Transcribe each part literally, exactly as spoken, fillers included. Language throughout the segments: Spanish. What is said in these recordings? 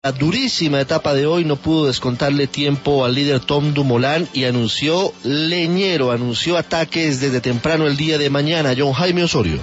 La durísima etapa de hoy no pudo descontarle tiempo al líder Tom Dumoulin y anunció leñero, anunció ataques desde temprano el día de mañana. John Jaime Osorio.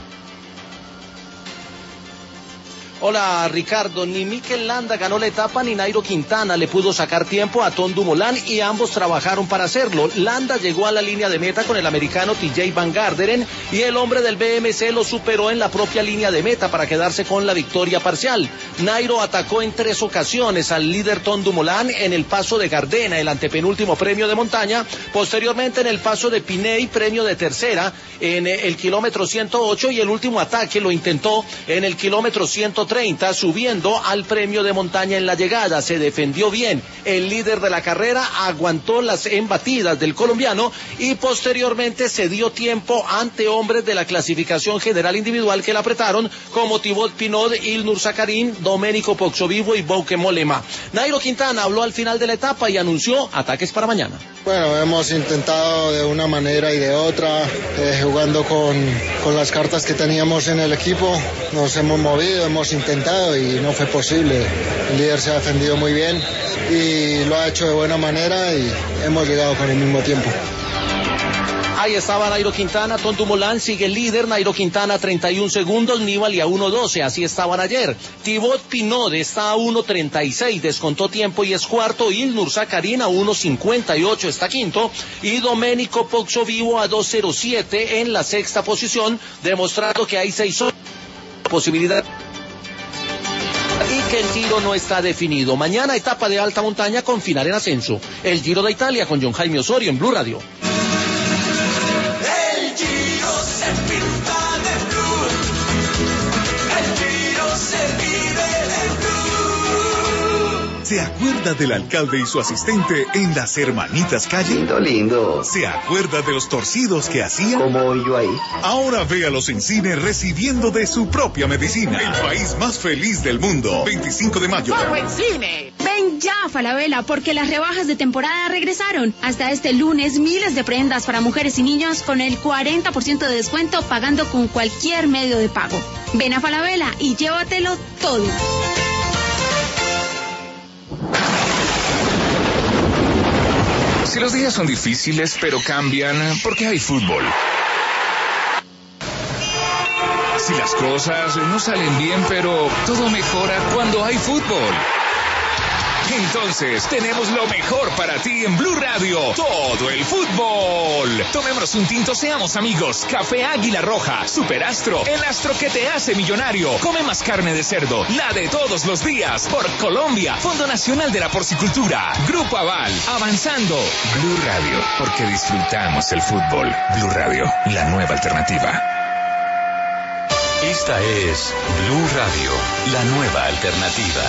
Hola Ricardo, ni Mikel Landa ganó la etapa ni Nairo Quintana le pudo sacar tiempo a Tom Dumoulin y ambos trabajaron para hacerlo. Landa llegó a la línea de meta con el americano T J Van Garderen y el hombre del B M C lo superó en la propia línea de meta para quedarse con la victoria parcial. Nairo atacó en tres ocasiones al líder Tom Dumoulin en el paso de Gardena, el antepenúltimo premio de montaña, posteriormente en el paso de Piney, premio de tercera, en el kilómetro ciento ocho, y el último ataque lo intentó en el kilómetro ciento treinta, subiendo al premio de montaña en la llegada. Se defendió bien el líder de la carrera, aguantó las embatidas del colombiano y posteriormente se dio tiempo ante hombres de la clasificación general individual que la apretaron, como Thibaut Pinot, Ilnur Zakarin, Domenico Pozzovivo y Bauke Mollema. Nairo Quintana habló al final de la etapa y anunció ataques para mañana. Bueno, hemos intentado de una manera y de otra, eh, jugando con, con las cartas que teníamos en el equipo, nos hemos movido, hemos intentado y no fue posible. El líder se ha defendido muy bien y lo ha hecho de buena manera y hemos llegado con el mismo tiempo. Ahí estaba Nairo Quintana, Tom Dumoulin sigue el líder, Nairo Quintana treinta y un segundos, Nibali a uno doce, así estaban ayer. Thibaut Pinot está a uno treinta y seis, descontó tiempo y es cuarto, Ilnur Zakarin a uno cincuenta y ocho está quinto, y Domenico Pozzovivo a dos cero siete en la sexta posición, demostrando que hay seis posibilidades y que el Giro no está definido. Mañana etapa de alta montaña con final en ascenso. El Giro de Italia con John Jaime Osorio en Blue Radio. El Giro se pinta de blue. El Giro se vive de blue. ¿Se acuerda del alcalde y su asistente en las Hermanitas Calle? Lindo, lindo. ¿Se acuerda de los torcidos que hacían? ¿Cómo voy yo ahí? Ahora véalos en cine recibiendo de su propia medicina. El país más feliz del mundo. veinticinco de mayo. ¡Oh, buen cine! Ven ya a Falabella, porque las rebajas de temporada regresaron. Hasta este lunes, miles de prendas para mujeres y niños con el cuarenta por ciento de descuento pagando con cualquier medio de pago. Ven a Falabella y llévatelo todo. Si los días son difíciles, pero cambian porque hay fútbol. Si las cosas no salen bien, pero todo mejora cuando hay fútbol. Entonces, tenemos lo mejor para ti en Blue Radio. Todo el fútbol. Tomémonos un tinto, seamos amigos. Café Águila Roja, Superastro, el astro que te hace millonario. Come más carne de cerdo, la de todos los días. Por Colombia, Fondo Nacional de la Porcicultura. Grupo Aval, avanzando. Blue Radio, porque disfrutamos el fútbol. Blue Radio, la nueva alternativa. Esta es Blue Radio, la nueva alternativa.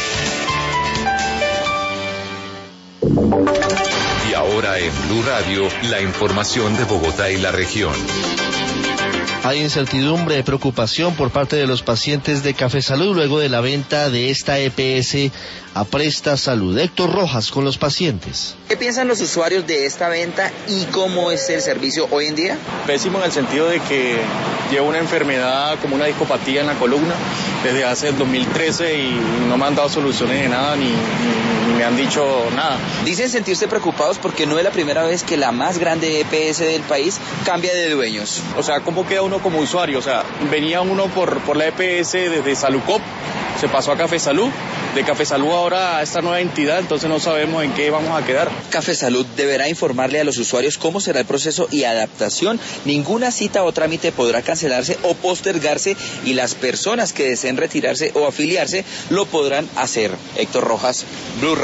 Y ahora en Blue Radio, la información de Bogotá y la región. Hay incertidumbre y preocupación por parte de los pacientes de Café Salud luego de la venta de esta E P S a Presta Salud. Héctor Rojas con los pacientes. ¿Qué piensan los usuarios de esta venta y cómo es el servicio hoy en día? Pésimo en el sentido de que llevo una enfermedad como una discopatía en la columna desde hace el dos mil trece y no me han dado soluciones de nada ni, ni, ni me han dicho nada. Dicen sentirse preocupados porque no es la primera vez que la más grande E P S del país cambia de dueños. O sea, ¿cómo queda uno como usuario? O sea, venía uno por, por la E P S desde Salucop, se pasó a Café Salud, de Café Salud ahora a esta nueva entidad, entonces no sabemos en qué vamos a quedar. Café Salud deberá informarle a los usuarios cómo será el proceso y adaptación. Ninguna cita o trámite podrá cancelarse o postergarse y las personas que deseen retirarse o afiliarse lo podrán hacer. Héctor Rojas, Blue Radio.